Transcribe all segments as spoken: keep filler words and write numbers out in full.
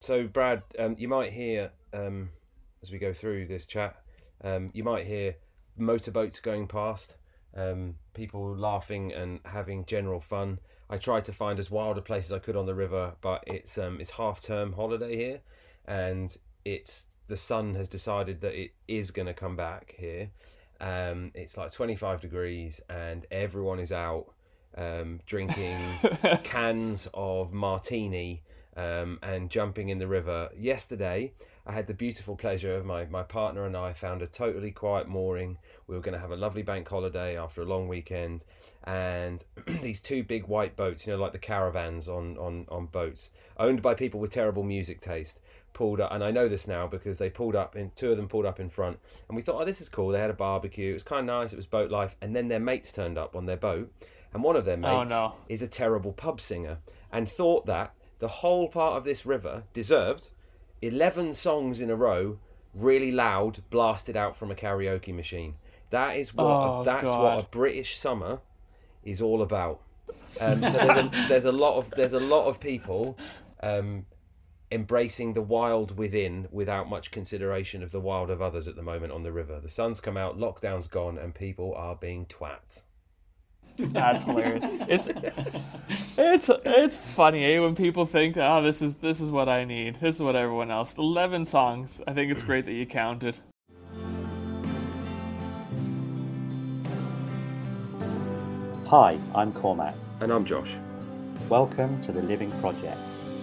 So, Brad, um, you might hear, um, as we go through this chat, um, you might hear motorboats going past, um, people laughing and having general fun. I tried to find as wild a place as I could on the river, but it's um, it's half-term holiday here, and it's the sun has decided that it is going to come back here. Um, it's like twenty-five degrees, and everyone is out um, drinking cans of martini um, and jumping in the river. Yesterday, I had the beautiful pleasure of my, my partner and I found a totally quiet mooring. We were going to have a lovely bank holiday after a long weekend, and these two big white boats, you know, like the caravans on, on, on boats, owned by people with terrible music taste, pulled up. And I know this now because they pulled up, in two of them pulled up in front, and we thought, oh, this is cool. They had a barbecue. It was kind of nice. It was boat life. And then their mates turned up on their boat, and one of their mates oh, no. is a terrible pub singer, and thought that the whole part of this river deserved eleven songs in a row, really loud, blasted out from a karaoke machine. That is what oh, a, that's God. what a British summer is all about. Um, so there's a, there's a lot of there's a lot of people um, embracing the wild within without much consideration of the wild of others at the moment on the river. The sun's come out, lockdown's gone, and people are being twats. That's hilarious. It's it's it's funny, eh, when people think, oh, this is this is what I need. This is what everyone else. Eleven songs. I think it's great that you counted. Hi, I'm Cormac. And I'm Josh. Welcome to The Living Project.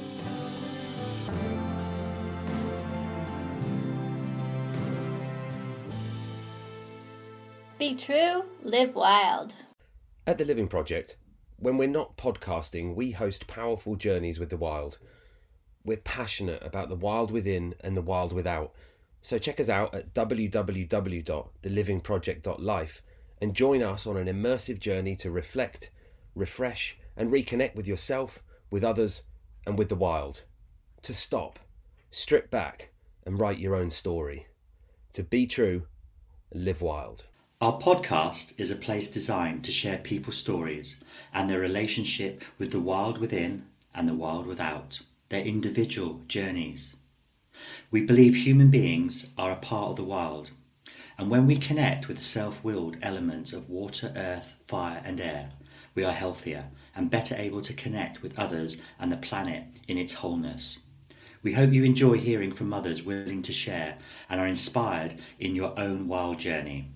Be true, live wild. At The Living Project, when we're not podcasting, we host powerful journeys with the wild. We're passionate about the wild within and the wild without. So check us out at w w w dot the living project dot life and join us on an immersive journey to reflect, refresh and reconnect with yourself, with others and with the wild. To stop, strip back and write your own story. To be true, live wild. Our podcast is a place designed to share people's stories and their relationship with the wild within and the wild without, their individual journeys. We believe human beings are a part of the wild, and when we connect with the self-willed elements of water, earth, fire and air, we are healthier and better able to connect with others and the planet in its wholeness. We hope you enjoy hearing from others willing to share and are inspired in your own wild journey.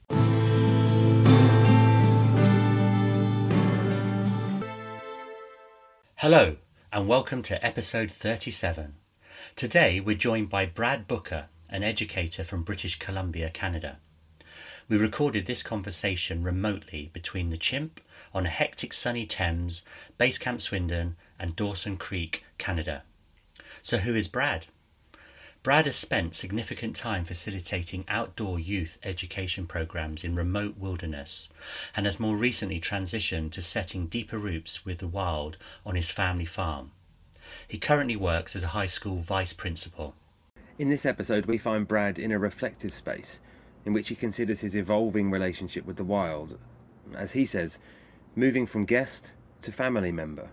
Hello and welcome to episode thirty-seven. Today we're joined by Brad Booker, an educator from British Columbia, Canada. We recorded this conversation remotely between the Chimp on a hectic sunny Thames, Basecamp Swindon and Dawson Creek, Canada. So who is Brad? Brad has spent significant time facilitating outdoor youth education programs in remote wilderness and has more recently transitioned to setting deeper roots with the wild on his family farm. He currently works as a high school vice principal. In this episode, we find Brad in a reflective space in which he considers his evolving relationship with the wild, as he says, moving from guest to family member.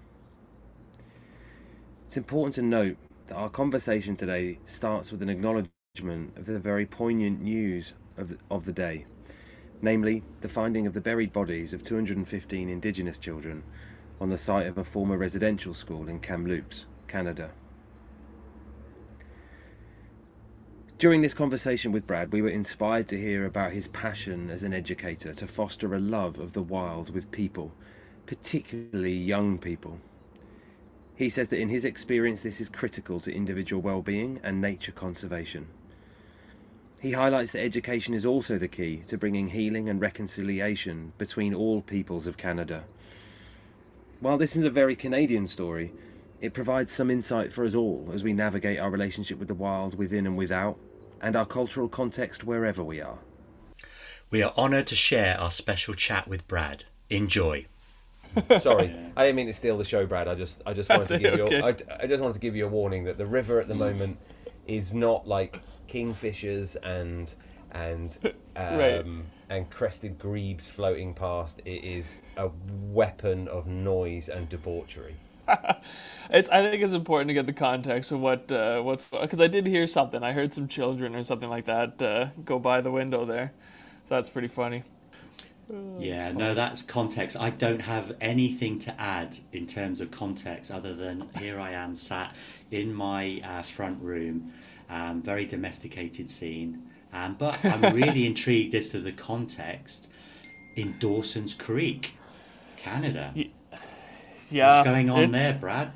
It's important to note that our conversation today starts with an acknowledgement of the very poignant news of the, of the day, namely the finding of the buried bodies of two hundred fifteen Indigenous children on the site of a former residential school in Kamloops, Canada. During this conversation with Brad, we were inspired to hear about his passion as an educator to foster a love of the wild with people, particularly young people. He says that in his experience this is critical to individual well-being and nature conservation. He highlights that education is also the key to bringing healing and reconciliation between all peoples of Canada. While this is a very Canadian story, it provides some insight for us all as we navigate our relationship with the wild within and without, and our cultural context wherever we are. We are honoured to share our special chat with Brad. Enjoy. Sorry, I didn't mean to steal the show, Brad. I just, I just wanted That's to give okay. you, I, I just wanted to give you a warning that the river at the moment is not like kingfishers and and um, Right. and crested grebes floating past. It is a weapon of noise and debauchery. It's. I think it's important to get the context of what uh, what's because I did hear something. I heard some children or something like that uh, go by the window there, so that's pretty funny. Oh, yeah, no, that's context. I don't have anything to add in terms of context other than here I am sat in my uh, front room, um, very domesticated scene. Um, but I'm really intrigued as to the context in Dawson's Creek, Canada. Yeah, what's going on there, Brad?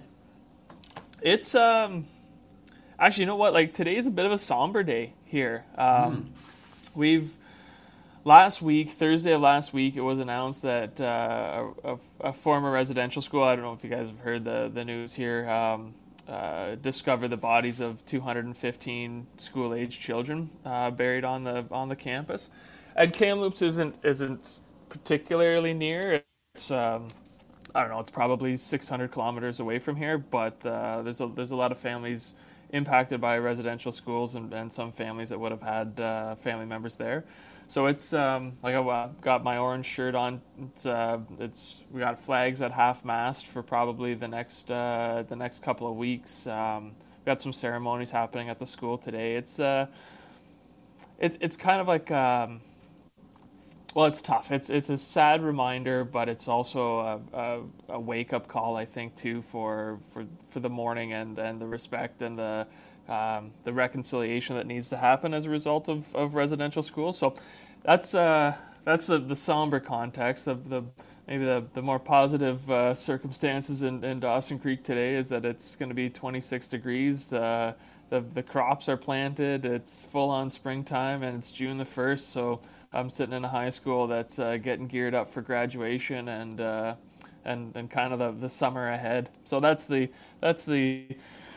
It's um, actually, you know what? Like today is a bit of a somber day here. Um, mm. We've last week, Thursday of last week, it was announced that uh, a, a former residential school. I don't know if you guys have heard the the news here. Um, uh, discovered the bodies of two hundred fifteen school-aged children uh, buried on the on the campus. And Kamloops isn't isn't particularly near. It's um, I don't know. It's probably six hundred kilometers away from here, but uh, there's a there's a lot of families impacted by residential schools, and, and some families that would have had uh, family members there. So it's um, like I got my orange shirt on. It's uh, it's we got flags at half mast for probably the next uh, the next couple of weeks. Um, we got some ceremonies happening at the school today. It's uh, it, it's kind of like. Um, Well, it's tough. It's it's a sad reminder, but it's also a, a, a wake up call, I think, too, for for, for the mourning and, and the respect and the um, the reconciliation that needs to happen as a result of, of residential schools. So that's uh, that's the, the somber context of the maybe the, the more positive uh, circumstances in, in Dawson Creek today is that it's going to be twenty-six degrees. The the the crops are planted. It's full on springtime, and it's June the first. So I'm sitting in a high school that's uh, getting geared up for graduation and uh, and and kind of the, the summer ahead. So that's the that's the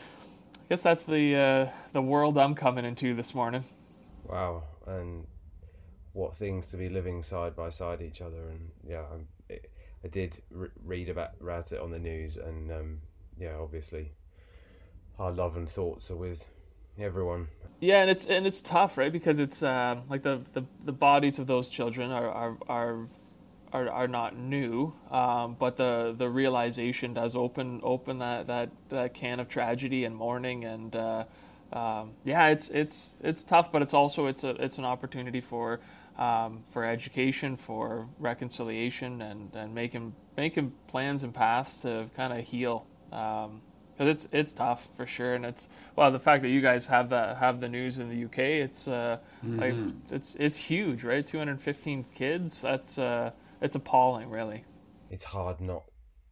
I guess that's the uh, the world I'm coming into this morning. Wow, and what things to be living side by side each other. And yeah, I'm, it, I did re- read about, about it on the news, and um, yeah, obviously our love and thoughts are with everyone. Yeah, and it's and it's tough, right? Because it's uh, like the, the, the bodies of those children are are are are, are not new, um, but the, the realization does open open that, that, that can of tragedy and mourning, and uh, um, yeah, it's it's it's tough, but it's also it's a it's an opportunity for um, for education, for reconciliation, and, and making making plans and paths to kind of heal. Um, Because it's it's tough for sure, and it's well the fact that you guys have the have the news in the U K, it's uh mm-hmm. like it's it's huge, right? two hundred fifteen kids. That's uh it's appalling, really. It's hard not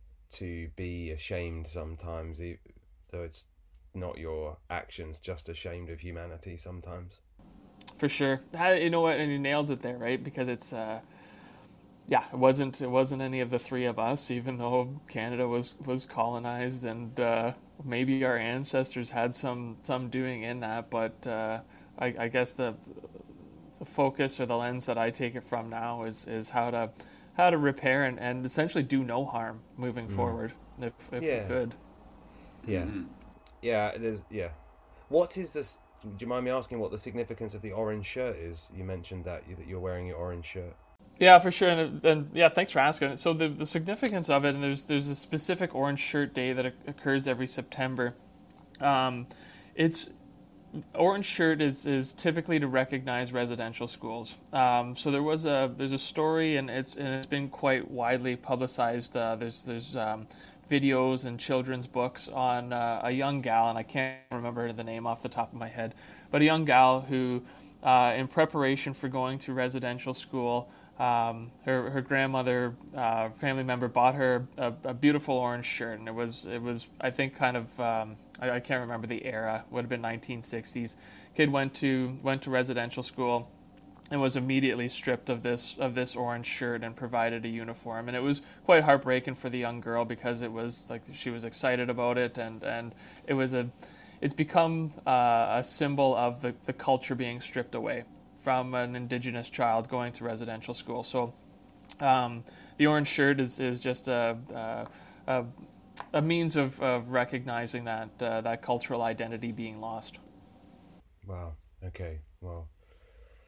to be ashamed sometimes, though it's not your actions, just ashamed of humanity sometimes. For sure, you know what, and you nailed it there, right? Because it's. Uh, Yeah, it wasn't it wasn't any of the three of us, even though Canada was, was colonized, and uh, maybe our ancestors had some, some doing in that. But uh, I, I guess the the focus or the lens that I take it from now is, is how to how to repair and, and essentially do no harm moving mm. forward, if if yeah. we could. Yeah, mm. yeah. There's yeah. What is this? Do you mind me asking what the significance of the orange shirt is? You mentioned that you, that you're wearing your orange shirt. Yeah, for sure, and, and yeah, thanks for asking. So the the significance of it, and there's there's a specific Orange Shirt Day that occurs every September. Um, it's Orange Shirt is is typically to recognize residential schools. Um, so there was a there's a story, and it's and it's been quite widely publicized. Uh, there's there's um, videos and children's books on uh, a young gal, and I can't remember the name off the top of my head, but a young gal who, uh, in preparation for going to residential school. Um, her her grandmother, uh, family member, bought her a, a beautiful orange shirt, and it was it was I think kind of um, I, I can't remember the era. Would have been nineteen sixties. Kid went to went to residential school, and was immediately stripped of this of this orange shirt and provided a uniform. And it was quite heartbreaking for the young girl because it was like she was excited about it, and, and it was a it's become uh, a symbol of the, the culture being stripped away from an Indigenous child going to residential school. So um, the orange shirt is, is just a, a, a means of, of recognizing that uh, that cultural identity being lost. Wow. Okay. Well,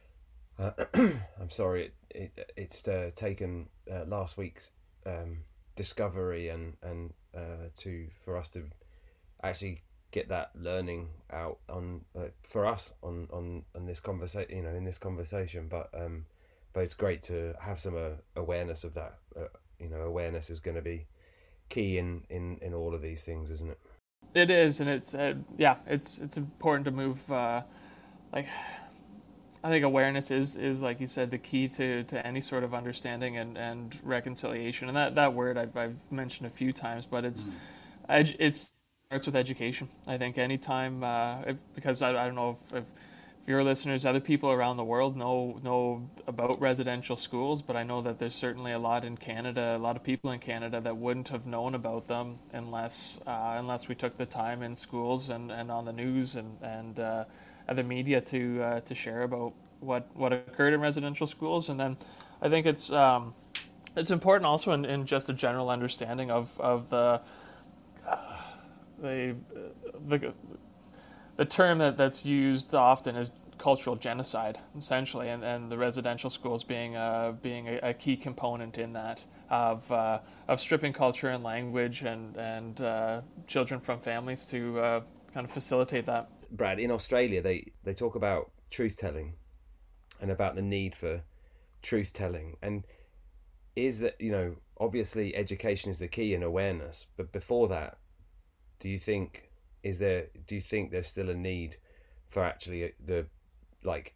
uh, I'm sorry. It, it it's uh, taken uh, last week's um, discovery and and uh, to for us to actually get that learning out on uh, for us on on on this conversation, you know, in this conversation. But um, but it's great to have some uh, awareness of that. Uh, you know, awareness is going to be key in, in, in all of these things, isn't it? It is, and it's uh, yeah, it's it's important to move. Uh, like, I think awareness is is like you said the key to, to any sort of understanding and, and reconciliation. And that, that word I've, I've mentioned a few times, but it's mm. edu- it's starts with education. I think anytime uh, if, because I, I don't know if, if if your listeners, other people around the world know know about residential schools, but I know that there's certainly a lot in Canada, a lot of people in Canada that wouldn't have known about them unless uh, unless we took the time in schools and, and on the news and and uh, other media to uh, to share about what, what occurred in residential schools. And then I think it's um, it's important also in, in just a general understanding of of the uh, the the the term that, that's used often is cultural genocide, essentially, and, and the residential schools being uh, being a, a key component in that of uh, of stripping culture and language and and uh, children from families to uh, kind of facilitate that. Brad, in Australia, they, they talk about truth telling and about the need for truth telling, and is that, you know, obviously education is the key and awareness, but before that, do you think is there do you think there's still a need for actually the like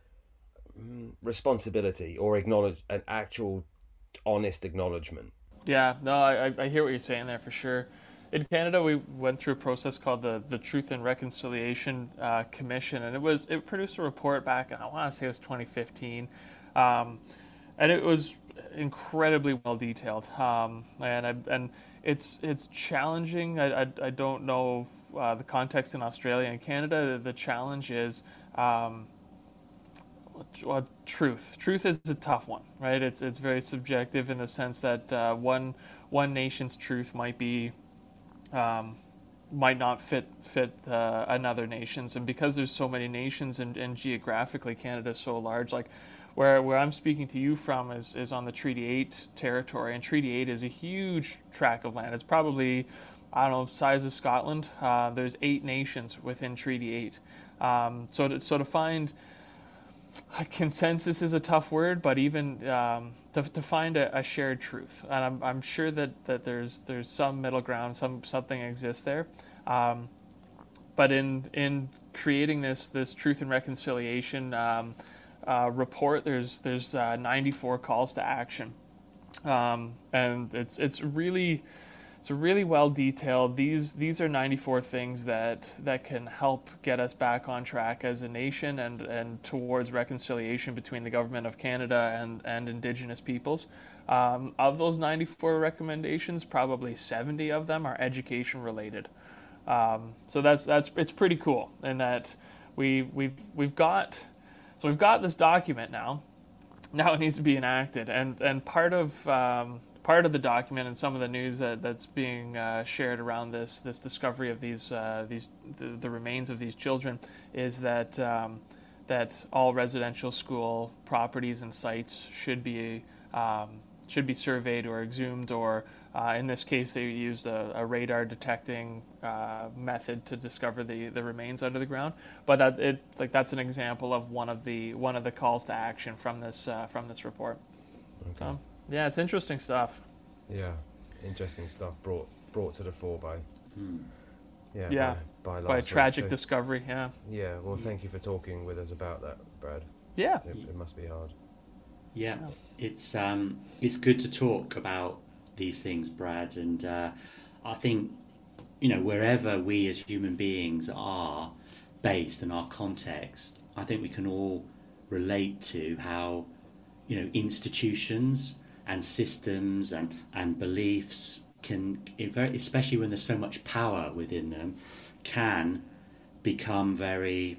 responsibility or acknowledge an actual honest acknowledgement? Yeah, no, I I hear what you're saying there for sure. In Canada, we went through a process called the, the Truth and Reconciliation uh, Commission, and it was it produced a report back, I want to say it was twenty fifteen, um, and it was incredibly well detailed. Um, and I, and it's it's challenging. I I, I don't know uh, the context in Australia and Canada. The challenge is um, well, truth. Truth is a tough one, right? It's it's very subjective in the sense that uh, one one nation's truth might be. Um, might not fit fit uh, another nation's, and because there's so many nations and, and geographically Canada's so large, like where where I'm speaking to you from is, is on the Treaty eight territory, and Treaty eight is a huge tract of land. It's probably, I don't know, size of Scotland. Uh, there's eight nations within Treaty eight, um, so to, so to find consensus is a tough word, but even um, to, to find a, a shared truth, and I'm I'm sure that, that there's there's some middle ground, some something exists there, um, but in in creating this this Truth and Reconciliation um, uh, report, there's there's uh, ninety-four calls to action, um, and it's it's really. It's really well detailed. These these are ninety-four things that, that can help get us back on track as a nation and, and towards reconciliation between the government of Canada and, and Indigenous peoples. Um, of those ninety-four recommendations, probably seventy of them are education related. Um, so that's that's it's pretty cool in that we we've we've got so we've got this document now. Now it needs to be enacted, and and part of um, part of the document and some of the news that, that's being uh, shared around this this discovery of these uh, these the, the remains of these children is that um, that all residential school properties and sites should be um, should be surveyed or exhumed, or uh, in this case they used a, a radar detecting uh, method to discover the, the remains under the ground. But that it like that's an example of one of the one of the calls to action from this uh, from this report. Okay. Um, yeah, it's interesting stuff. Yeah, interesting stuff brought brought to the fore by hmm. yeah yeah by, by, by a tragic so, discovery. Yeah. Yeah. Well, thank you for talking with us about that, Brad. Yeah. It, it must be hard. Yeah, it's um, it's good to talk about these things, Brad, and uh, I think, you know, wherever we as human beings are based in our context, I think we can all relate to how, you know, institutions and systems and, and beliefs can, especially when there's so much power within them, can become very,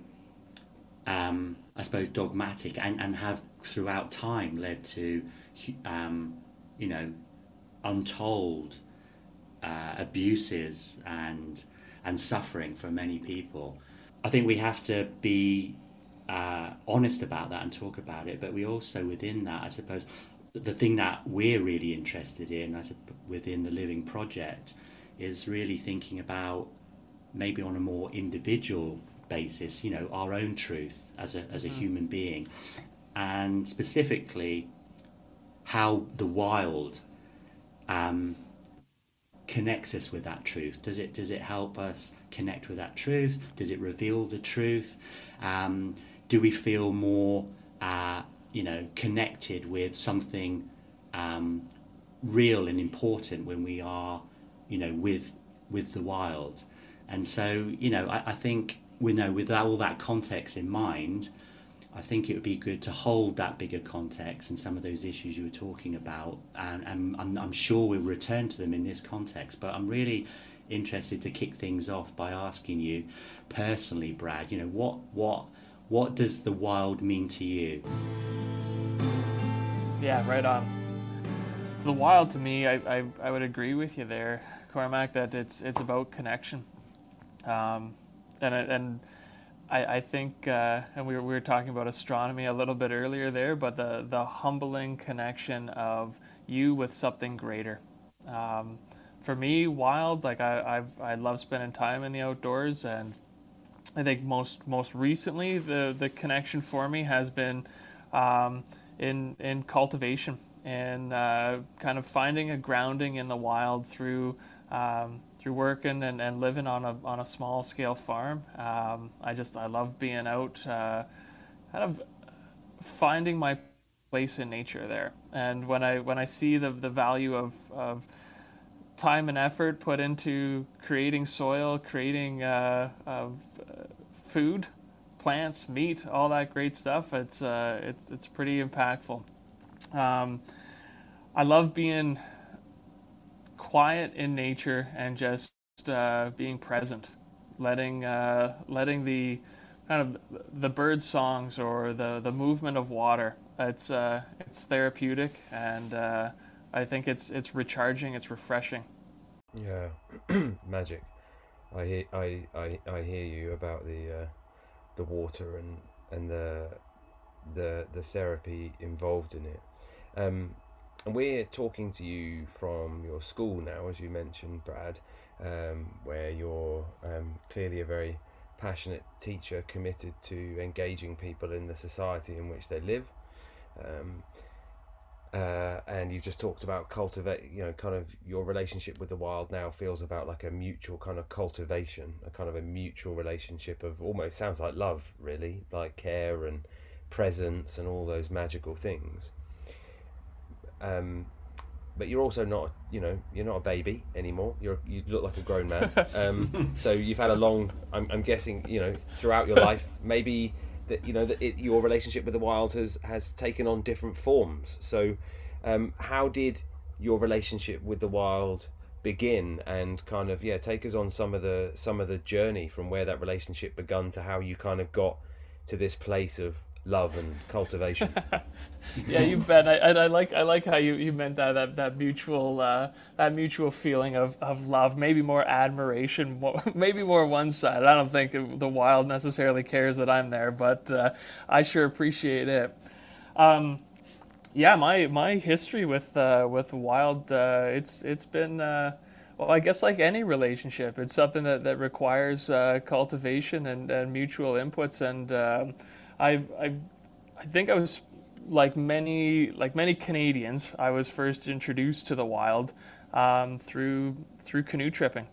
um, I suppose, dogmatic and, and have throughout time led to, um, you know, untold uh, abuses and and suffering for many people. I think we have to be uh, honest about that and talk about it, but we also, within that, I suppose, the thing that we're really interested in as a, within the Living Project is really thinking about maybe on a more individual basis, you know, our own truth as a as a mm-hmm. human being, and specifically how the wild um, connects us with that truth. Does it does it help us connect with that truth? Does it reveal the truth? Um, do we feel more uh, you know, connected with something um, real and important when we are, you know, with with the wild? And so, you know, I, I think, we know, with all that context in mind, I think it would be good to hold that bigger context and some of those issues you were talking about, and, and I'm, I'm sure we'll return to them in this context. But I'm really interested to kick things off by asking you personally, Brad, you know, what what what does the wild mean to you? Yeah, right on. So the wild, to me, I, I, I would agree with you there, Cormac, that it's it's about connection. Um, and and I, I think, uh, and we were, we were talking about astronomy a little bit earlier there, but the, the humbling connection of you with something greater. Um, for me, wild, like I I've, I love spending time in the outdoors, and I think most most recently the, the connection for me has been um, in in cultivation and uh, kind of finding a grounding in the wild through um, through working and, and living on a on a small scale farm. Um, I just I love being out, uh, kind of finding my place in nature there. And when I when I see the the value of of time and effort put into creating soil, creating uh, uh, food, plants, meat, all that great stuff, it's uh, it's it's pretty impactful. Um, I love being quiet in nature and just uh, being present, letting uh, letting the kind of the bird songs or the, the movement of water. It's uh, it's therapeutic, and uh, I think it's it's recharging, it's refreshing. Yeah, magic. I hear I, I, I hear you about the uh, the water and and the the the therapy involved in it. Um, and we're talking to you from your school now, as you mentioned, Brad, um, where you're um, clearly a very passionate teacher committed to engaging people in the society in which they live. Um, uh, and you just talked about cultivate, you know, kind of your relationship with the wild now feels about like a mutual kind of cultivation, a kind of a mutual relationship of almost sounds like love, really, like care and presence and all those magical things. Um, but you're also not, you know, you're not a baby anymore. You're you look like a grown man. Um, so you've had a long, I'm, I'm guessing, you know, throughout your life, maybe that, you know, that it, your relationship with the wild has has taken on different forms. So, um, how did your relationship with the wild begin? And kind of, yeah, take us on some of the some of the journey from where that relationship begun to how you kind of got to this place of love and cultivation. Yeah, you bet. I, I like I like how you, you meant that that that mutual uh, that mutual feeling of, of love, maybe more admiration, more, maybe more one sided. I don't think the wild necessarily cares that I'm there, but uh, I sure appreciate it. Um, yeah, my my history with uh, with wild, uh, it's it's been. Uh, Well, I guess like any relationship, it's something that, that requires uh, cultivation and, and mutual inputs. And um, I, I, I think I was like many like many Canadians. I was first introduced to the wild um, through through canoe tripping.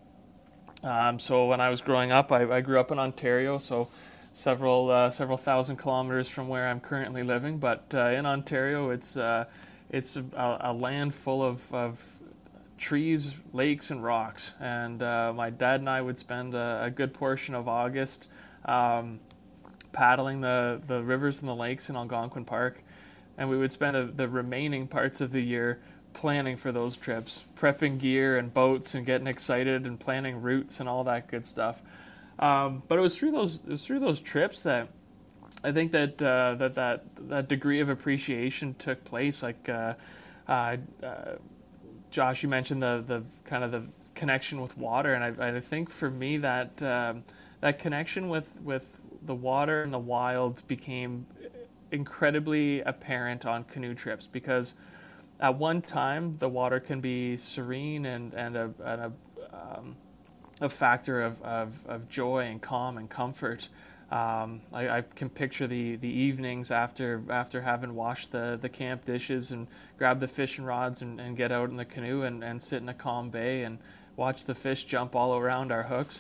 Um, so when I was growing up, I, I grew up in Ontario, so several uh, several thousand kilometers from where I'm currently living. But uh, in Ontario, it's uh, it's a, a land full of, of trees, lakes, and rocks. And uh, my dad and I would spend a, a good portion of August um, paddling the, the rivers and the lakes in Algonquin Park. And we would spend a, the remaining parts of the year planning for those trips, prepping gear and boats and getting excited and planning routes and all that good stuff. Um, but it was through those it was through those trips that I think that uh, that, that that degree of appreciation took place. Like uh, uh, uh, Josh, you mentioned the the kind of the connection with water, and I, I think for me that um, that connection with with the water and the wild became incredibly apparent on canoe trips, because at one time the water can be serene and and a and a, um, a factor of, of, of joy and calm and comfort. Um, I, I can picture the, the evenings after after having washed the, the camp dishes and grab the fishing rods and, and get out in the canoe and, and sit in a calm bay and watch the fish jump all around our hooks.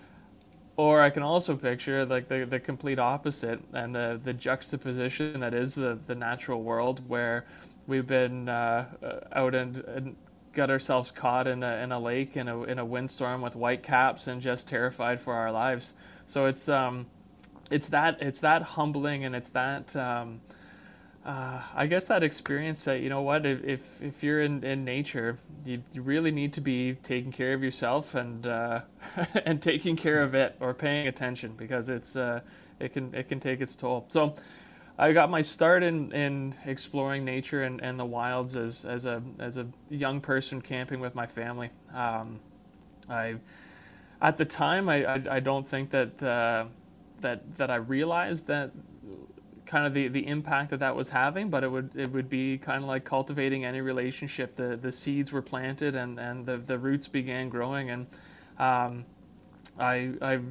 Or I can also picture like the, the complete opposite and the, the juxtaposition that is the, the natural world, where we've been uh, out and, and got ourselves caught in a, in a lake in a, in a windstorm with white caps and just terrified for our lives. So it's um it's that it's that humbling, and it's that um, uh, I guess that experience that, you know what, if if you're in, in nature, you, you really need to be taking care of yourself and uh, and taking care of it, or paying attention, because it's uh, it can it can take its toll. So I got my start in, in exploring nature and, and the wilds as, as a as a young person camping with my family. Um, I at the time I, I, I don't think that uh, that that I realized that kind of the, the impact that that was having, but it would it would be kind of like cultivating any relationship. The the seeds were planted and, and the, the roots began growing, and um, I I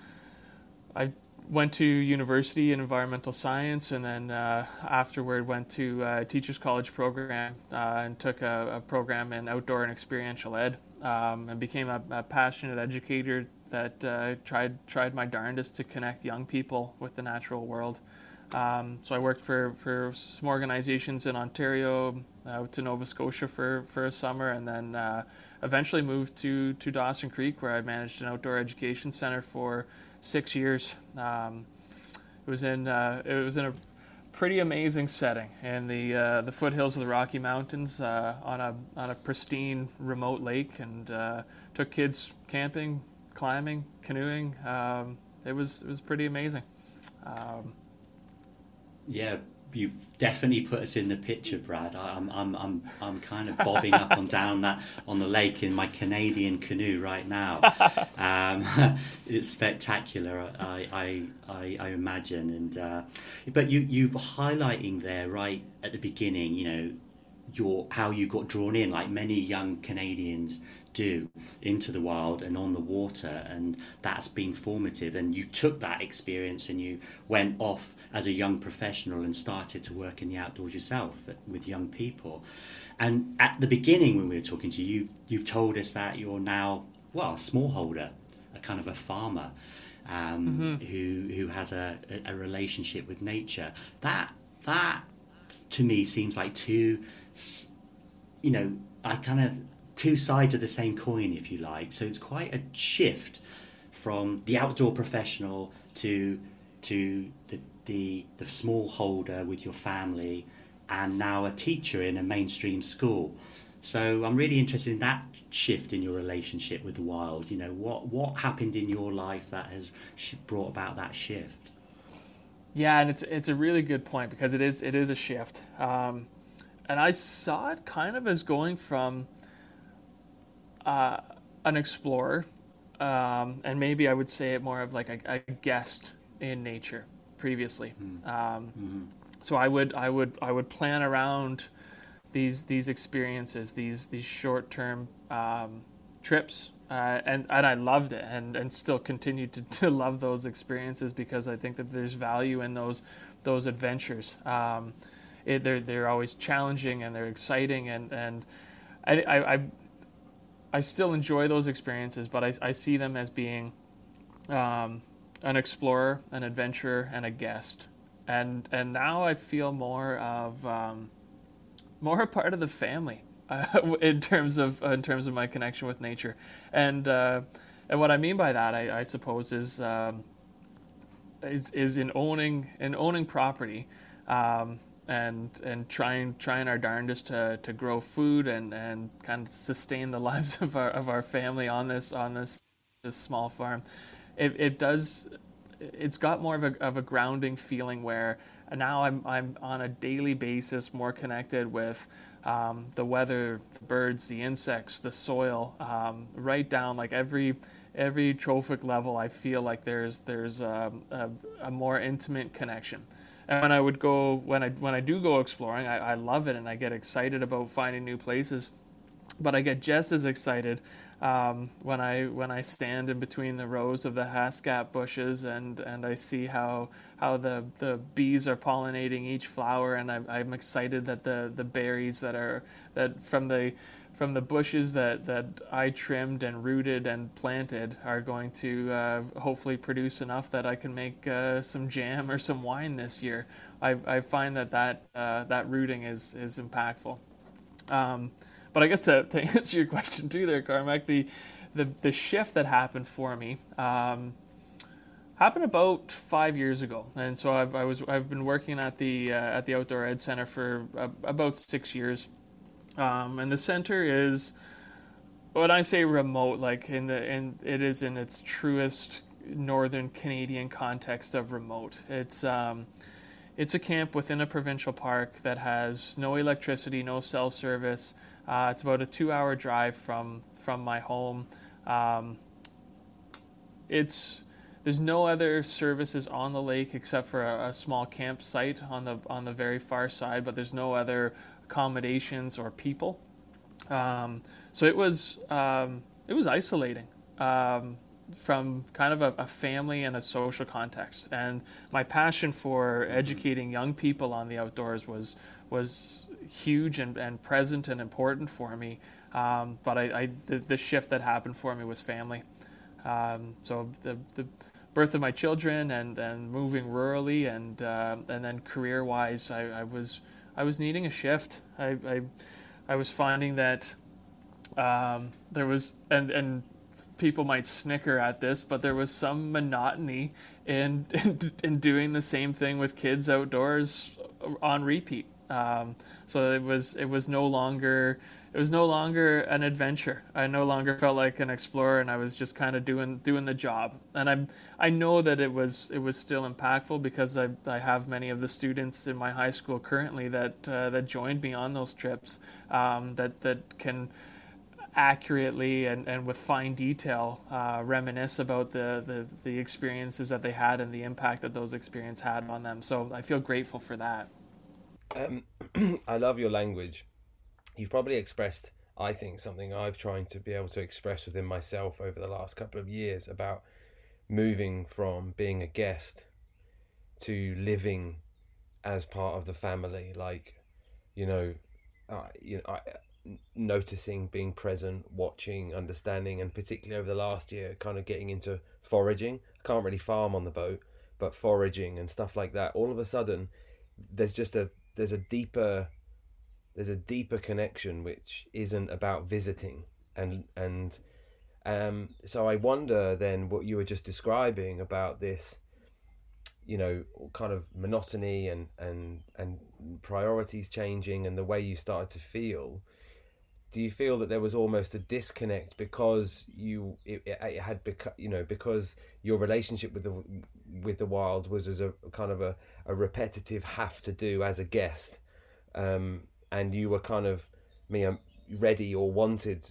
I went to university in environmental science, and then uh, afterward went to a teachers college program uh, and took a, a program in outdoor and experiential ed, um, and became a, a passionate educator that uh, tried tried my darndest to connect young people with the natural world. Um, so I worked for, for some organizations in Ontario, out to Nova Scotia for, for a summer, and then uh, eventually moved to, to Dawson Creek, where I managed an outdoor education center for six years. Um, it was in uh, it was in a pretty amazing setting in the uh, the foothills of the Rocky Mountains, uh, on a on a pristine remote lake, and uh, took kids camping, climbing, canoeing. Um, it was it was pretty amazing. Um, Yeah, you've definitely put us in the picture, Brad. I'm, I'm, I'm, I'm kind of bobbing up and down that on the lake in my Canadian canoe right now. Um, it's spectacular, I, I, I, I imagine. And uh, but you, you highlighting there right at the beginning, you know, your how you got drawn in, like many young Canadians do, into the wild and on the water, and that's been formative. And you took that experience and you went off as a young professional and started to work in the outdoors yourself with young people. And at the beginning, when we were talking to you, you've told us that you're now, well, a smallholder, a kind of a farmer, um, mm-hmm. who who has a, a relationship with nature. That that to me seems like two, you know, I kind of two sides of the same coin, if you like. So it's quite a shift from the outdoor professional to to the the the smallholder with your family, and now a teacher in a mainstream school. So I'm really interested in that shift in your relationship with the wild. You know, what what happened in your life that has brought about that shift? Yeah, and it's it's a really good point, because it is it is a shift, um, and I saw it kind of as going from uh, an explorer, um, and maybe I would say it more of like a, a guest in nature previously. Mm. Um, mm-hmm. So I would I would I would plan around these these experiences, these these short term um, trips, uh, and and I loved it, and, and still continue to, to love those experiences, because I think that there's value in those those adventures. Um, it, they're they're always challenging, and they're exciting, and and I I, I, I still enjoy those experiences, but I I see them as being um, an explorer, an adventurer, and a guest. And and now I feel more of um, more a part of the family uh, in terms of in terms of my connection with nature. And uh, and what I mean by that, I, I suppose, is um, is is in owning in owning property, um, and and trying trying our darndest to, to grow food and, and kind of sustain the lives of our of our family on this on this this small farm. It it does. It's got more of a of a grounding feeling, where now I'm I'm on a daily basis more connected with um, the weather, the birds, the insects, the soil, um, right down like every every trophic level. I feel like there's there's a, a, a more intimate connection, and when I would go, when I when I do go exploring, I, I love it and I get excited about finding new places. But I get just as excited um, when I when I stand in between the rows of the haskap bushes and, and I see how how the, the bees are pollinating each flower, and I'm, I'm excited that the, the berries that are that from the from the bushes that, that I trimmed and rooted and planted are going to uh, hopefully produce enough that I can make uh, some jam or some wine this year. I, I find that that, uh, that rooting is is impactful. Um, But I guess to, to answer your question too there, Carmack, the, the, the shift that happened for me um, happened about five years ago. And so I've, I was, I've been working at the, uh, at the Outdoor Ed Center for uh, about six years. Um, and the center is, when I say remote, like in the, in, it is in its truest Northern Canadian context of remote. It's, um, it's a camp within a provincial park that has no electricity, no cell service. Uh, it's about a two-hour drive from from my home. Um, it's there's no other services on the lake except for a, a small campsite on the on the very far side, but there's no other accommodations or people. Um, so it was um, it was isolating um, from kind of a, a family and a social context. And my passion for educating young people on the outdoors was. was huge and, and present and important for me. Um, but I, I the, the shift that happened for me was family. Um, so the the birth of my children and, and moving rurally and uh, and then career wise, I, I was I was needing a shift. I I, I was finding that um, there was and and people might snicker at this, but there was some monotony in in, in doing the same thing with kids outdoors on repeat. Um, so it was it was no longer it was no longer an adventure. I no longer felt like an explorer, and I was just kind of doing doing the job. And I I know that it was it was still impactful because I I have many of the students in my high school currently that uh, that joined me on those trips um, that that can accurately and, and with fine detail uh, reminisce about the, the the experiences that they had and the impact that those experiences had on them. So I feel grateful for that. Um, I love your language. You've probably expressed, I think, something I've trying to be able to express within myself over the last couple of years about moving from being a guest to living as part of the family. Like, you know, uh, you know, I, noticing, being present, watching, understanding, and particularly over the last year, kind of getting into foraging. I can't really farm on the boat, but foraging and stuff like that. All of a sudden, there's just a there's a deeper there's a deeper connection which isn't about visiting, and and um so I wonder then what you were just describing about this, you know, kind of monotony and and and priorities changing and the way you started to feel. Do you feel that there was almost a disconnect because you it, it had become, you know, because your relationship with the with the wild was as a kind of a, a repetitive have to do as a guest, um, and you were kind of me ready or wanted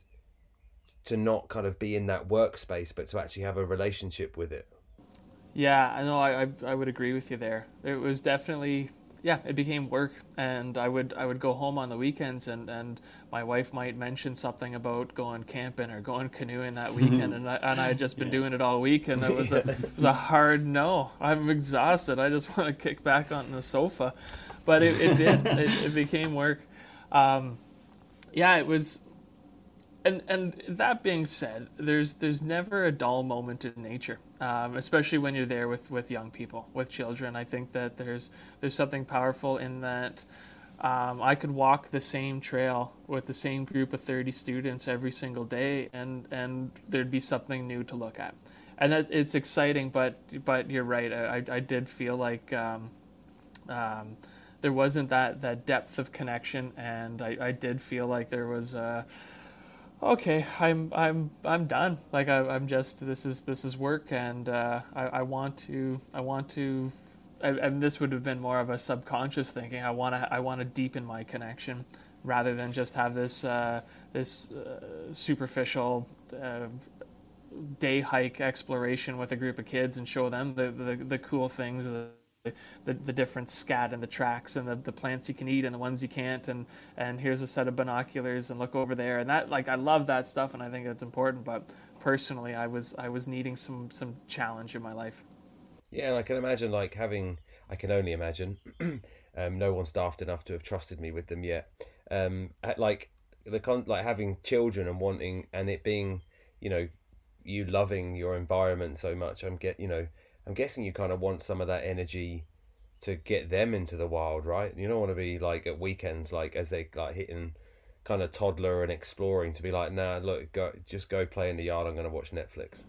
to not kind of be in that workspace, but to actually have a relationship with it? Yeah, I know. I, I I would agree with you there. It was definitely. Yeah, it became work, and I would I would go home on the weekends, and, and my wife might mention something about going camping or going canoeing that weekend, and I and I had just been yeah. doing it all week, and it was a it was a hard no. I'm exhausted. I just want to kick back on the sofa, but it, it did. it, it became work. Um, yeah, it was. And and that being said, there's there's never a dull moment in nature, um, especially when you're there with, with young people, with children. I think that there's there's something powerful in that. Um, I could walk the same trail with the same group of thirty students every single day, and, and there'd be something new to look at, and that it's exciting. But but you're right. I I did feel like um, um, there wasn't that, that depth of connection, and I, I did feel like there was. Uh, Okay, I'm I'm I'm done. Like I, I'm just this is this is work, and uh, I I want to I want to, and this would have been more of a subconscious thinking. I want to I want to deepen my connection, rather than just have this uh, this uh, superficial uh, day hike exploration with a group of kids and show them the the, the cool things, the the, the different scat and the tracks and the, the plants you can eat and the ones you can't, and and here's a set of binoculars and look over there, and that, like, I love that stuff and I think it's important. But personally, I was I was needing some some challenge in my life. Yeah, and I can imagine, like, having, I can only imagine, um, no one's daft enough to have trusted me with them yet. Um, at, like the con, like having children and wanting, and it being, you know, you loving your environment so much. I'm get, you know, I'm guessing you kind of want some of that energy to get them into the wild, right? You don't want to be like at weekends, like as they like hitting kind of toddler and exploring, to be like, nah, look, go, just go play in the yard. I'm going to watch Netflix.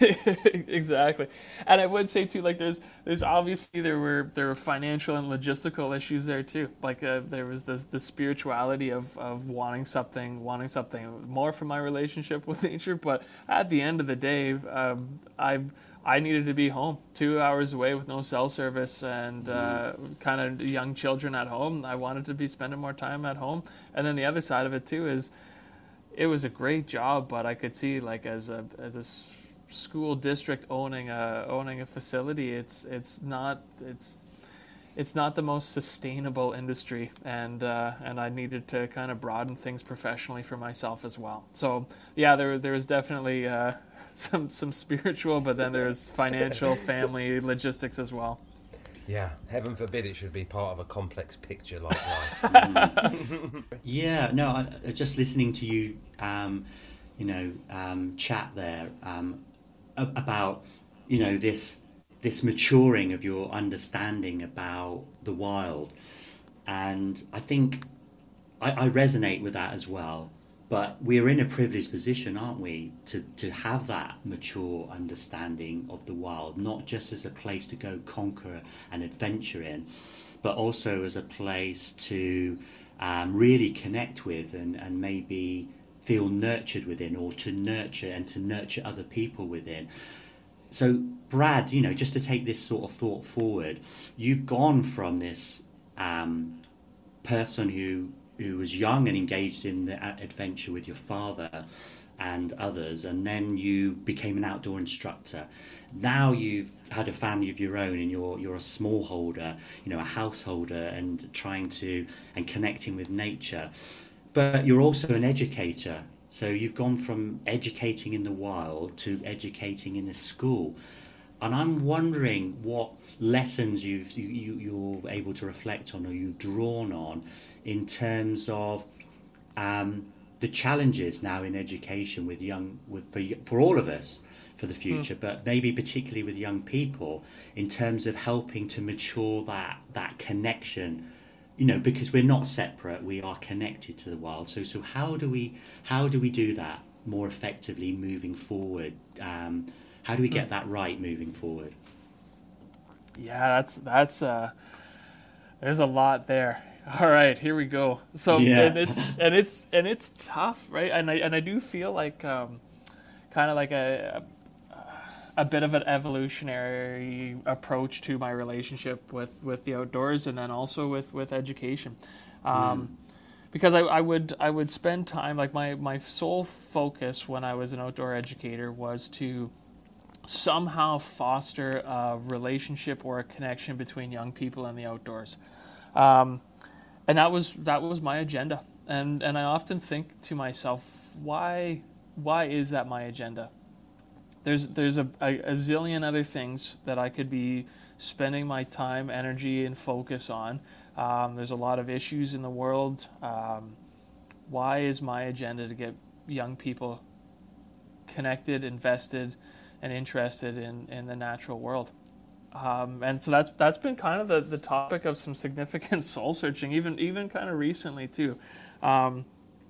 Exactly. And I would say too, like, there's there's obviously there were there were financial and logistical issues there too. Like uh, there was this the spirituality of of wanting something wanting something more from my relationship with nature. But at the end of the day, um, I I needed to be home, two hours away with no cell service and uh, kind of young children at home. I wanted to be spending more time at home. And then the other side of it too is, it was a great job, but I could see, like, as a as a school district owning a owning a facility, it's it's not it's it's not the most sustainable industry, and uh, and I needed to kind of broaden things professionally for myself as well. So yeah, there there was definitely uh, some some spiritual, but then there's financial, family, logistics as well. Yeah, heaven forbid it should be part of a complex picture like life. Yeah, no, I, just listening to you, um, you know, um, chat there um, about, you know, this this maturing of your understanding about the wild, and I think I, I resonate with that as well. But we're in a privileged position, aren't we, to, to have that mature understanding of the wild, not just as a place to go conquer and adventure in, but also as a place to um, really connect with and, and maybe feel nurtured within, or to nurture and to nurture other people within. So, Brad, you know, just to take this sort of thought forward, you've gone from this um, person who who was young and engaged in the adventure with your father and others, and then you became an outdoor instructor. Now you've had a family of your own, and you're you're a smallholder, you know, a householder, and trying to and connecting with nature. But you're also an educator. So you've gone from educating in the wild to educating in a school. And I'm wondering what lessons you've, you, you, you're able to reflect on, or you've drawn on, in terms of um, the challenges now in education with young, with, for, for all of us for the future, mm. but maybe particularly with young people, in terms of helping to mature that that connection, you know, because we're not separate, we are connected to the wild. So so how do we how do we do that more effectively moving forward? Um, How do we get that right moving forward? Yeah, that's that's uh, there's a lot there. All right, here we go. So yeah. and it's and it's and it's tough, right? And I and I do feel like um, kind of like a, a a bit of an evolutionary approach to my relationship with, with the outdoors, and then also with with education. Um, mm. Because I, I would I would spend time, like my, my sole focus when I was an outdoor educator was to somehow foster a relationship or a connection between young people and the outdoors, um, and that was that was my agenda. And and I often think to myself, why why is that my agenda? There's there's a, a, a zillion other things that I could be spending my time, energy, and focus on. Um, there's a lot of issues in the world. Um, why is my agenda to get young people connected, invested, and interested in, in the natural world? Um, and so that's that's been kind of the, the topic of some significant soul searching, even even kind of recently too. Um,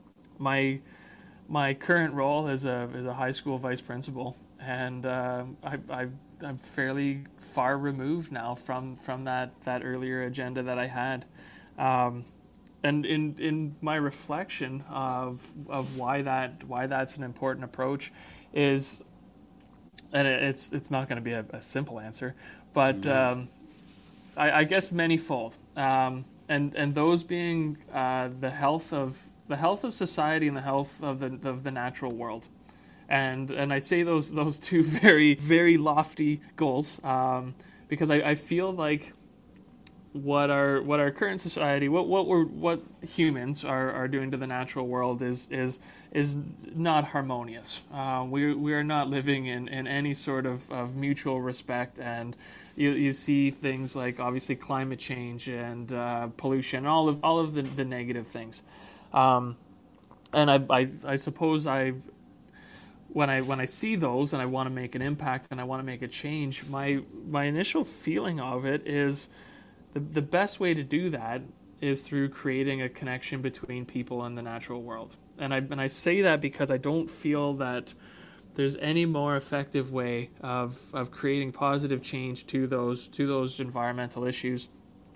my my current role is a is a high school vice principal, and uh, I, I I'm fairly far removed now from, from that, that earlier agenda that I had. Um, and in in my reflection of of why that why that's an important approach is, and it's it's not going to be a, a simple answer, but mm-hmm. um, I, I guess manyfold. Um, and and those being uh, the health of the health of society and the health of the of the natural world. And and I say those those two very, very lofty goals um, because I, I feel like what our what our current society, what what we're what humans are, are doing to the natural world is is is not harmonious. Uh, we we are not living in, in any sort of, of mutual respect, and you you see things like obviously climate change and uh, pollution, all of all of the, the negative things. Um, and I, I I suppose I when I when I see those and I want to make an impact and I want to make a change, my my initial feeling of it is the the best way to do that is through creating a connection between people and the natural world. And I and I say that because I don't feel that there's any more effective way of, of creating positive change to those to those environmental issues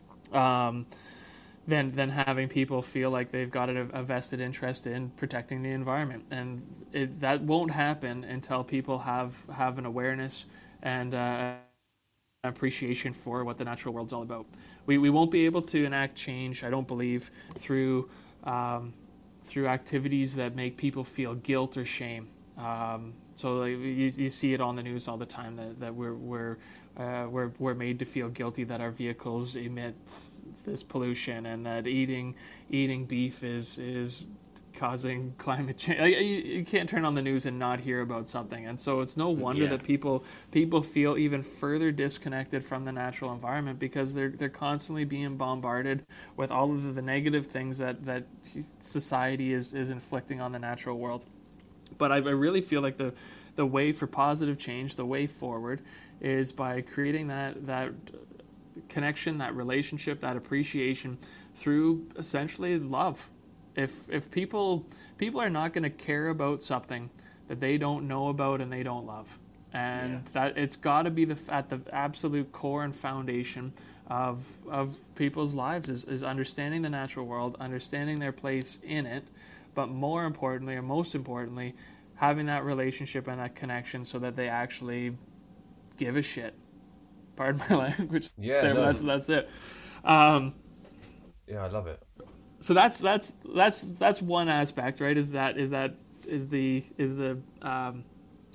um, than than having people feel like they've got a, a vested interest in protecting the environment. And it, that won't happen until people have, have an awareness and uh, appreciation for what the natural world's all about. We we won't be able to enact change, I don't believe, through um, through activities that make people feel guilt or shame. Um, so like, you you see it on the news all the time that, that we're we're uh, we're we're made to feel guilty that our vehicles emit this pollution and that eating eating beef is is causing climate change. Like, you, you can't turn on the news and not hear about something, and so it's no wonder Yeah. that people people feel even further disconnected from the natural environment because they're they're constantly being bombarded with all of the negative things that, that society is, is inflicting on the natural world. But I, I really feel like the the way for positive change, the way forward, is by creating that that connection, that relationship, that appreciation through essentially love. If if people people are not going to care about something that they don't know about and they don't love, and Yeah. that it's got to be the at the absolute core and foundation of of people's lives is, is understanding the natural world, understanding their place in it, but more importantly, or most importantly, having that relationship and that connection so that they actually give a shit. Pardon my language. Yeah, there, no. but that's that's it. Um, Yeah, I love it. so that's that's that's that's one aspect, right? Is that is that is the is the um,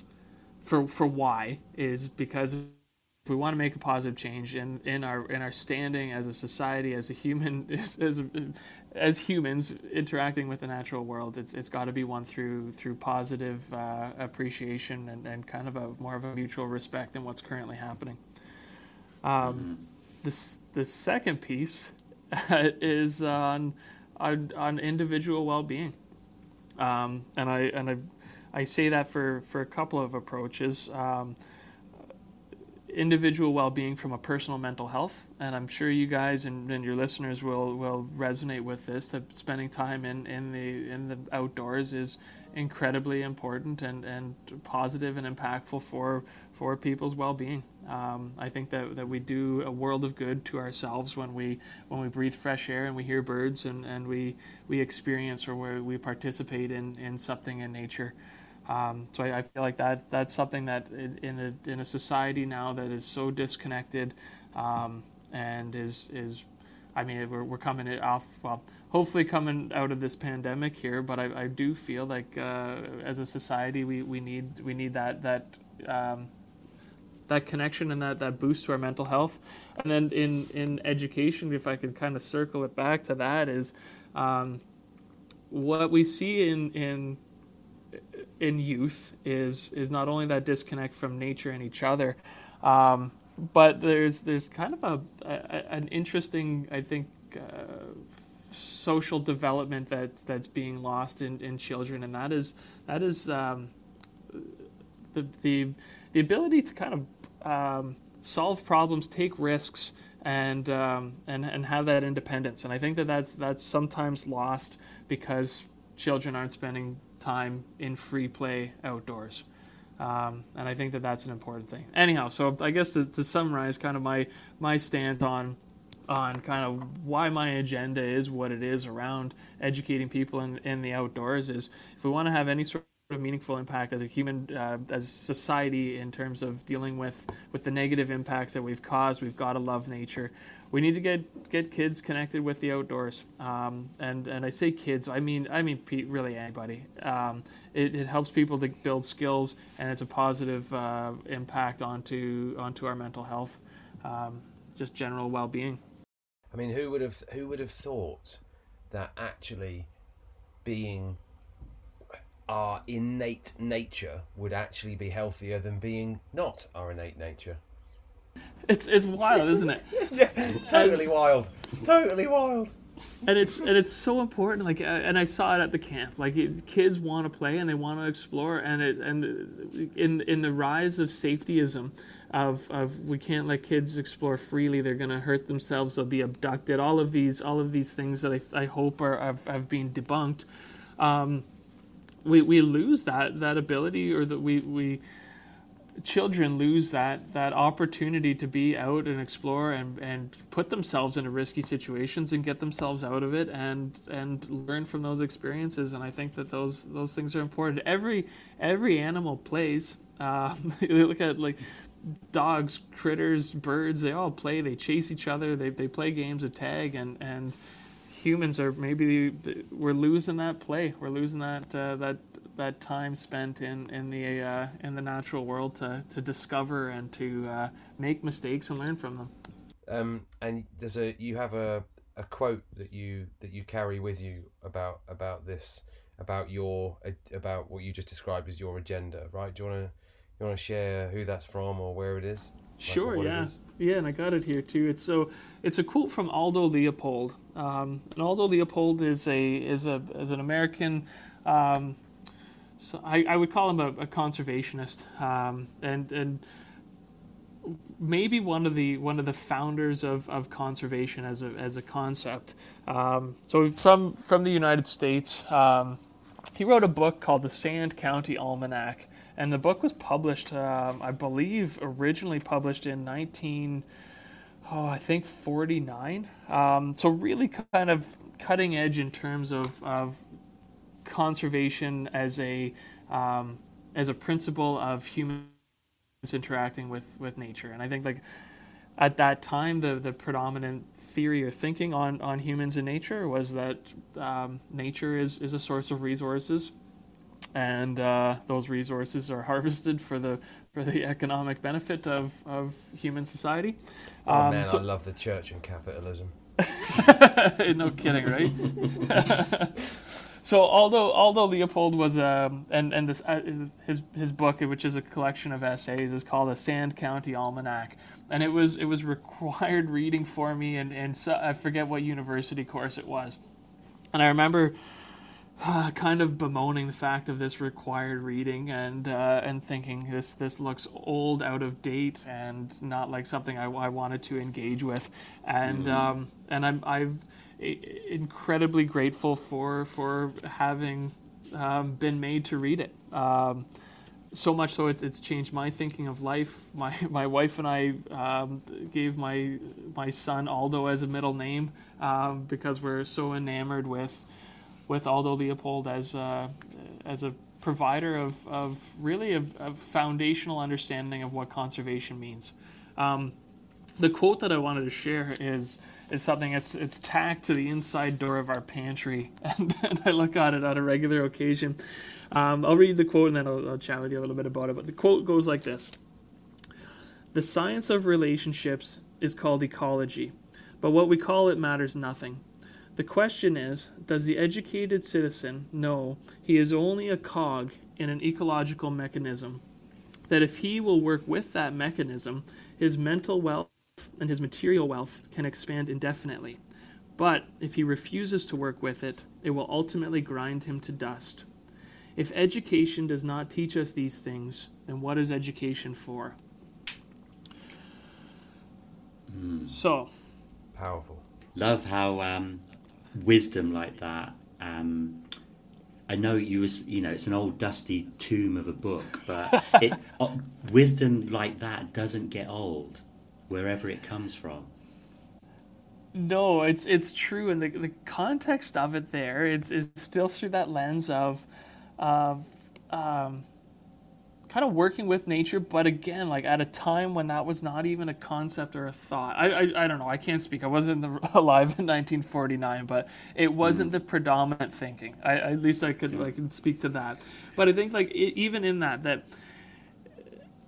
for for why is because if we want to make a positive change in, in our in our standing as a society, as a human, as as, as humans interacting with the natural world, it's it's got to be one through through positive uh, appreciation and, and kind of a more of a mutual respect in what's currently happening. Um, this the second piece is on on, on individual well-being, um, and I and I I say that for, for a couple of approaches. Um, individual well-being from a personal mental health, and I'm sure you guys and, and your listeners will, will resonate with this, that spending time in, in the in the outdoors is incredibly important and, and positive and impactful for for people's well-being. Um, I think that, that we do a world of good to ourselves when we when we breathe fresh air and we hear birds and, and we, we experience or where we participate in, in something in nature. Um, so I, I feel like that that's something that in, in a in a society now that is so disconnected, um, and is is, I mean we're we're coming it off well, hopefully coming out of this pandemic here, but I, I do feel like uh, as a society we, we need we need that that um, that connection and that, that boost to our mental health. And then in in education, if I could kind of circle it back to that, is um, what we see in in in youth is is not only that disconnect from nature and each other, um, but there's there's kind of a, a an interesting, I think, uh, social development that's that's being lost in, in children, and that is that is um, the the the ability to kind of um, solve problems, take risks, and um, and and have that independence. And I think that that's that's sometimes lost because children aren't spending time in free play outdoors, um, and I think that that's an important thing. Anyhow, so I guess to, to summarize, kind of my my stand on on kind of why my agenda is what it is around educating people in, in the outdoors is, if we want to have any sort of meaningful impact as a human, uh, as a society, in terms of dealing with, with the negative impacts that we've caused, we've got to love nature. We need to get get kids connected with the outdoors, um, and and I say kids, I mean I mean really anybody. Um, it, it helps people to build skills, and it's a positive uh, impact onto onto our mental health, um, just general well-being. I mean, who would have who would have thought that actually being our innate nature would actually be healthier than being not our innate nature? It's it's wild, isn't it? Yeah, totally and, wild, totally wild. And it's and it's so important. Like, and I saw it at the camp. Like, it, kids want to play and they want to explore. And it and in in the rise of safetyism, of of we can't let kids explore freely. They're going to hurt themselves. They'll be abducted. All of these all of these things that I I hope are have, have been debunked. Um, we we lose that that ability, or that we we. children lose that that opportunity to be out and explore and, and put themselves into risky situations and get themselves out of it and and learn from those experiences. And I think that those those things are important. Every every animal plays. Uh, you look at like dogs, critters, birds. They all play. They chase each other. They they play games of tag. And and humans are maybe we're losing that play. We're losing that uh, that. that time spent in in the uh, in the natural world to to discover and to uh, make mistakes and learn from them. Um, and there's a you have a, a quote that you that you carry with you about about this about your about what you just described as your agenda, right? Do you want to you want to share who that's from or where it is? Sure, like, yeah, yeah, and I got it here too. It's so it's a quote from Aldo Leopold. Um, and Aldo Leopold is a is a is an American. Um, So I, I would call him a, a conservationist, um, and and maybe one of the one of the founders of, of conservation as a as a concept. Um, so from from the United States, um, he wrote a book called the Sand County Almanac, and the book was published, um, I believe, originally published in nineteen, oh, I think forty-nine. Um, so really kind of cutting edge in terms of of conservation as a um, as a principle of humans interacting with, with nature. And I think like at that time the, the predominant theory or thinking on, on humans and nature was that um, nature is, is a source of resources, and uh, those resources are harvested for the for the economic benefit of, of human society. Oh um, man, so, I love the church and capitalism. No kidding, right? So although although Leopold was um and and this uh, his his book, which is a collection of essays, is called a Sand County Almanac, and it was it was required reading for me, and and so I forget what university course it was, and I remember uh, kind of bemoaning the fact of this required reading and uh, and thinking this this looks old, out of date, and not like something I, I wanted to engage with, and mm. um and I'm I've. incredibly grateful for for having um, been made to read it. Um, so much so it's it's changed my thinking of life. My my wife and I um, gave my my son Aldo as a middle name um, because we're so enamored with with Aldo Leopold as a, as a provider of of really a, a foundational understanding of what conservation means. Um, the quote that I wanted to share is. is something it's it's tacked to the inside door of our pantry, and, and I look at it on a regular occasion. Um, I'll read the quote and then I'll, I'll chat with you a little bit about it. But the quote goes like this: "The science of relationships is called ecology, but what we call it matters nothing. The question is, does the educated citizen know he is only a cog in an ecological mechanism, that if he will work with that mechanism, his mental wealth and his material wealth can expand indefinitely. But if he refuses to work with it, it will ultimately grind him to dust. If education does not teach us these things, then what is education for?" Mm. So Powerful. Love how um, wisdom like that. Um, I know you was, you know, it's an old dusty tomb of a book, but it, uh, wisdom like that doesn't get old, wherever it comes from. No, it's it's true, and the the context of it there, it's it's still through that lens of, of, um, kind of working with nature, but again, like at a time when that was not even a concept or a thought. I I, I don't know. I can't speak. I wasn't alive in nineteen forty-nine, but it wasn't mm. the predominant thinking. I, at least I could I could speak to that. But I think like it, even in that that.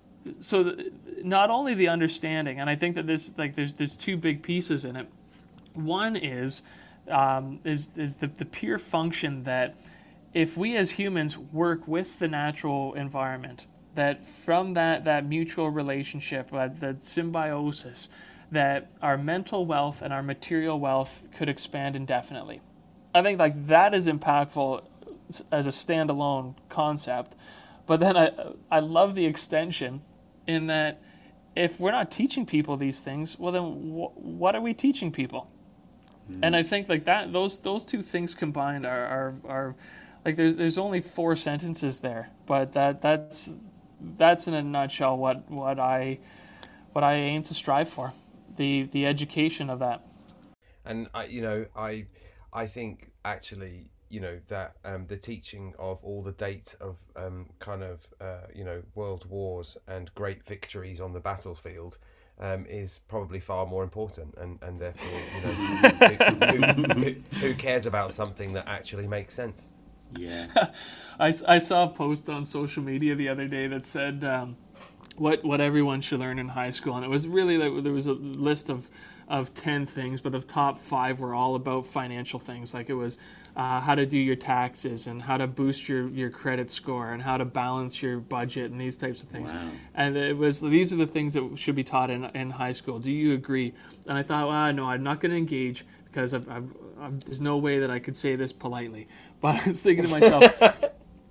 So the, not only the understanding, and I think that this like there's there's two big pieces in it. One is um, is is the, the pure function that if we as humans work with the natural environment, that from that, that mutual relationship, uh, that symbiosis, that our mental wealth and our material wealth could expand indefinitely. I think like that is impactful as a standalone concept. But then I I love the extension in that if we're not teaching people these things, well then wh- what are we teaching people? Mm. And I think like that those those two things combined are are, are like there's there's only four sentences there, but that that's that's in a nutshell what, what I what I aim to strive for, the the education of that. And I, you know, I I think actually, you know, that um, the teaching of all the dates of um, kind of uh, you know, world wars and great victories on the battlefield um, is probably far more important, and and therefore, you know, who, who, who, who cares about something that actually makes sense? Yeah. I, I saw a post on social media the other day that said um, what what everyone should learn in high school, and it was really like there was a list of of ten things, but the top five were all about financial things. Like it was uh, how to do your taxes and how to boost your, your credit score and how to balance your budget and these types of things. Wow. And it was these are the things that should be taught in in high school. Do you agree? And I thought, well, no, I'm not going to engage because I've, I've, I've, there's no way that I could say this politely. But I was thinking to myself,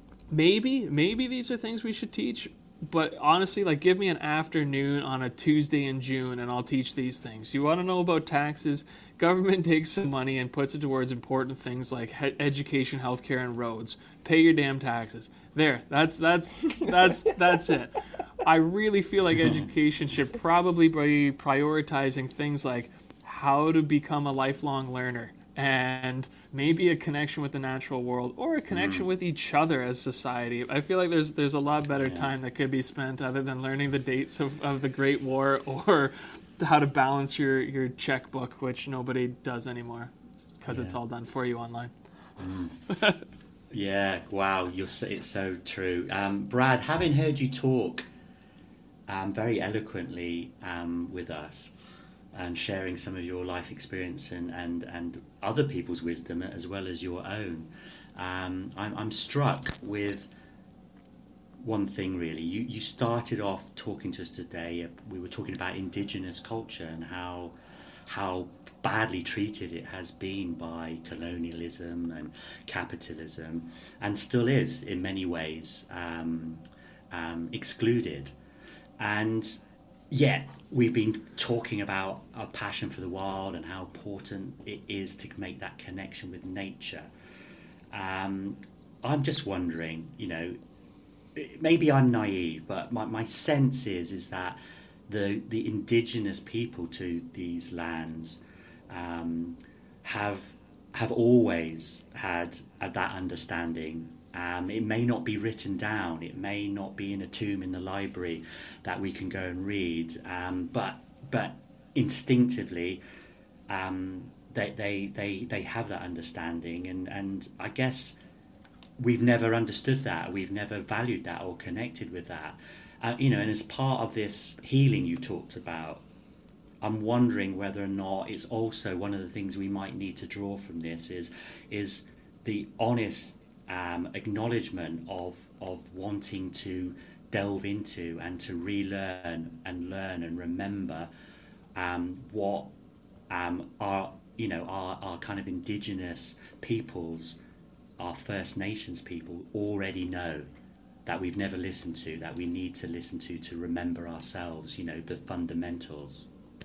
maybe maybe these are things we should teach. But honestly, like, give me an afternoon on a Tuesday in June and I'll teach these things. You want to know about taxes? Government takes some money and puts it towards important things like he- education, healthcare, and roads. Pay your damn taxes. There, that's that's that's that's it. I really feel like education should probably be prioritizing things like how to become a lifelong learner and maybe a connection with the natural world or a connection mm. with each other as society. I feel like there's there's a lot better yeah. time that could be spent other than learning the dates of, of the Great War or how to balance your, your checkbook, which nobody does anymore because yeah. it's all done for you online. Mm. Yeah, wow, you're so, it's so true. Um, Brad, having heard you talk um, very eloquently um, with us, and sharing some of your life experience and, and, and other people's wisdom as well as your own. Um, I'm, I'm struck with one thing really. You, you started off talking to us today, we were talking about Indigenous culture and how how badly treated it has been by colonialism and capitalism, and still is in many ways um, um, excluded. And yet, we've been talking about our passion for the wild and how important it is to make that connection with nature. Um, I'm just wondering, you know, maybe I'm naive, but my, my sense is is that the the indigenous people to these lands um, have have always had uh, that understanding. Um, it may not be written down, it may not be in a tomb in the library that we can go and read, um, but but instinctively um, they, they they they have that understanding, and, and I guess we've never understood that, we've never valued that or connected with that. Uh, you know, and as part of this healing you talked about, I'm wondering whether or not it's also one of the things we might need to draw from this is is the honest Um, acknowledgement of of wanting to delve into and to relearn and learn and remember um, what um, our you know our, our kind of indigenous peoples, our First Nations people already know that we've never listened to, that we need to listen to to remember ourselves. You know, the fundamentals.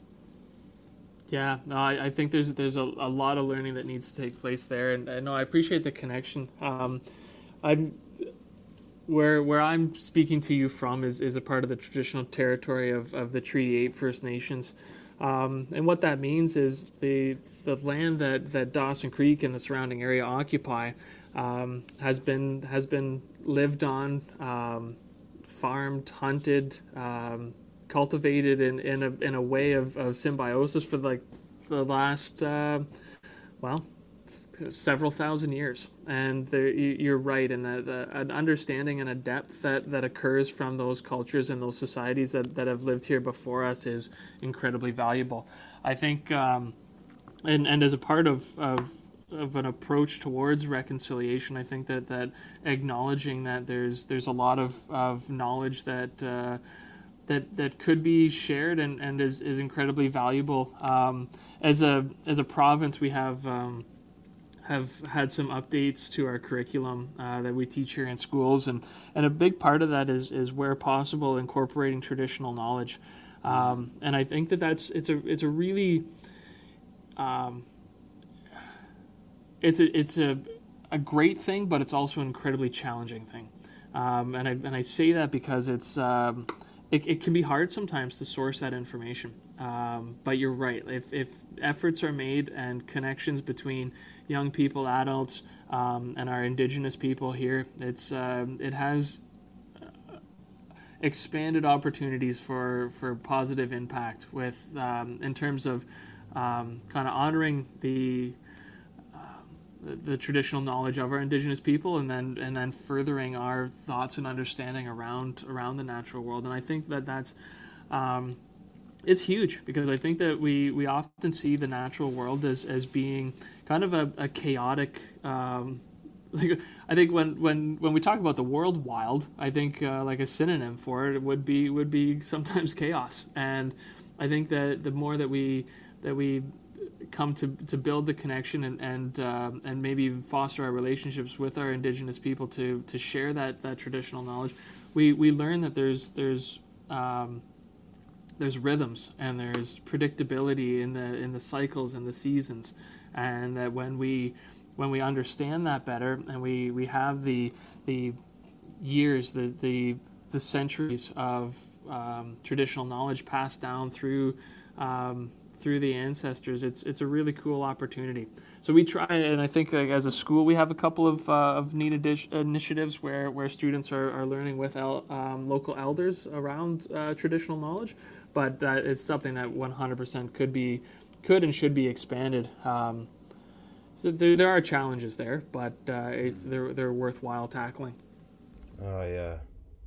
Yeah, no, I, I think there's there's a, a lot of learning that needs to take place there, and, and no, I appreciate the connection. Um, I'm where where I'm speaking to you from is, is a part of the traditional territory of, of the Treaty Eight First Nations, um, and what that means is the the land that, that Dawson Creek and the surrounding area occupy um, has been has been lived on, um, farmed, hunted. Um, cultivated in, in a in a way of, of symbiosis for like the last uh, well several thousand years, and there, you're right in that uh, an understanding and a depth that, that occurs from those cultures and those societies that, that have lived here before us is incredibly valuable. I think um, and and as a part of of of an approach towards reconciliation, I think that that acknowledging that there's there's a lot of, of knowledge that uh, that that could be shared and, and is, is incredibly valuable. Um, as a as a province, we have um, have had some updates to our curriculum uh, that we teach here in schools, and, and a big part of that is is where possible incorporating traditional knowledge. Um, and I think that that's it's a it's a really um, it's a it's a a great thing, but it's also an incredibly challenging thing. Um, and I and I say that because it's um, it, it can be hard sometimes to source that information. Um, but you're right. If if efforts are made and connections between young people, adults, um, and our Indigenous people here, it's um, it has expanded opportunities for, for positive impact with um, in terms of um, kind of honoring the, uh, the the traditional knowledge of our Indigenous people, and then and then furthering our thoughts and understanding around around the natural world. And I think that that's um, it's huge, because I think that we, we often see the natural world as, as being kind of a, a chaotic. Um, like I think when, when, when we talk about the world wild, I think uh, like a synonym for it would be would be sometimes chaos. And I think that the more that we that we come to, to build the connection and and uh, and maybe foster our relationships with our Indigenous people to to share that, that traditional knowledge, we, we learn that there's there's um, there's rhythms and there's predictability in the in the cycles and the seasons, and that when we when we understand that better, and we, we have the the years, the the, the centuries of um, traditional knowledge passed down through um, through the ancestors, it's it's a really cool opportunity. So we try, and I think like, as a school we have a couple of uh, of neat adi- initiatives where, where students are, are learning with el- um, local elders around uh, traditional knowledge, but uh, it's something that one hundred percent could be could and should be expanded. Um, So there, there are challenges there, but uh, it's they're they're worthwhile tackling. Oh yeah,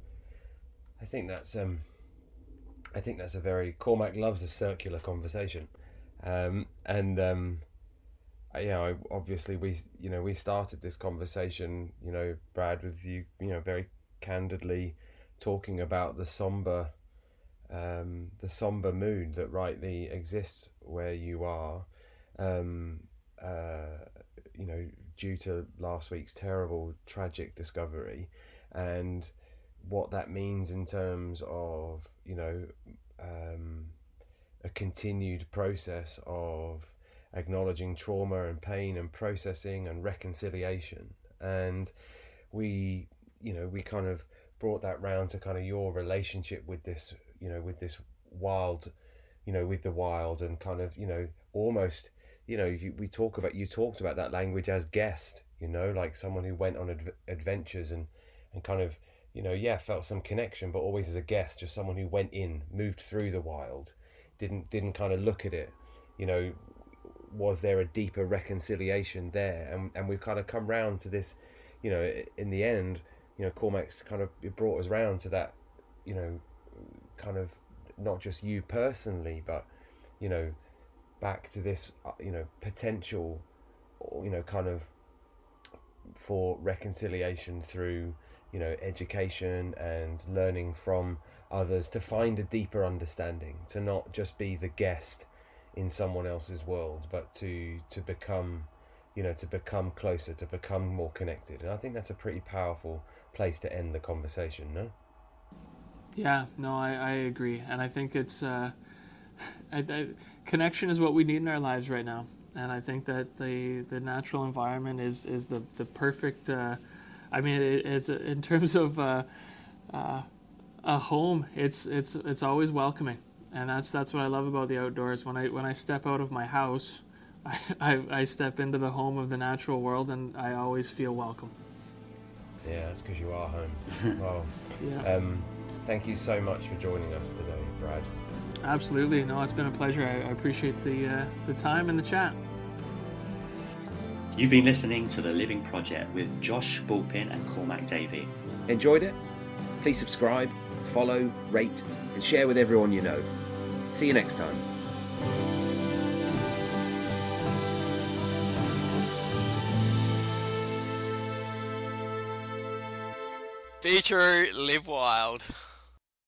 I think that's um, I think that's a very Cormac loves a circular conversation, um, and um, yeah, I, obviously we you know we started this conversation, you know, Brad, with you you know very candidly talking about the somber, um, the somber mood that rightly exists where you are. Um, Uh, you know, due to last week's terrible, tragic discovery, and what that means in terms of, you know, um, a continued process of acknowledging trauma and pain and processing and reconciliation. And we, you know, we kind of brought that round to kind of your relationship with this, you know, with this wild, you know, with the wild, and kind of, you know, almost, you know, you, we talk about, you talked about that language as guest, you know, like someone who went on adv- adventures and, and kind of, you know, yeah, felt some connection, but always as a guest, just someone who went in, moved through the wild, didn't, didn't kind of look at it, you know, was there a deeper reconciliation there? And, and we've kind of come round to this, you know, in the end, you know, Cormac's kind of, it brought us round to that, you know, kind of not just you personally, but, you know, back to this, you know, potential, you know, kind of for reconciliation through, you know, education and learning from others, to find a deeper understanding, to not just be the guest in someone else's world, but to to become, you know, to become closer, to become more connected. And I think that's a pretty powerful place to end the conversation, no? Yeah, no, I, I agree. And I think it's, uh, I, I, connection is what we need in our lives right now. And I think that the, the natural environment is, is the, the perfect, uh, I mean, it, it's in terms of uh, uh, a home, it's, it's, it's always welcoming. And that's, that's what I love about the outdoors. When I, when I step out of my house, I, I, I step into the home of the natural world, and I always feel welcome. Yeah, that's because you are home. Well, yeah. um, thank you so much for joining us today, Brad. Absolutely. No, it's been a pleasure. I, I appreciate the uh, the time and the chat. You've been listening to The Living Project with Josh Bulpin and Cormac Davey. Enjoyed it? Please subscribe, follow, rate, and share with everyone you know. See you next time. Be true, live wild.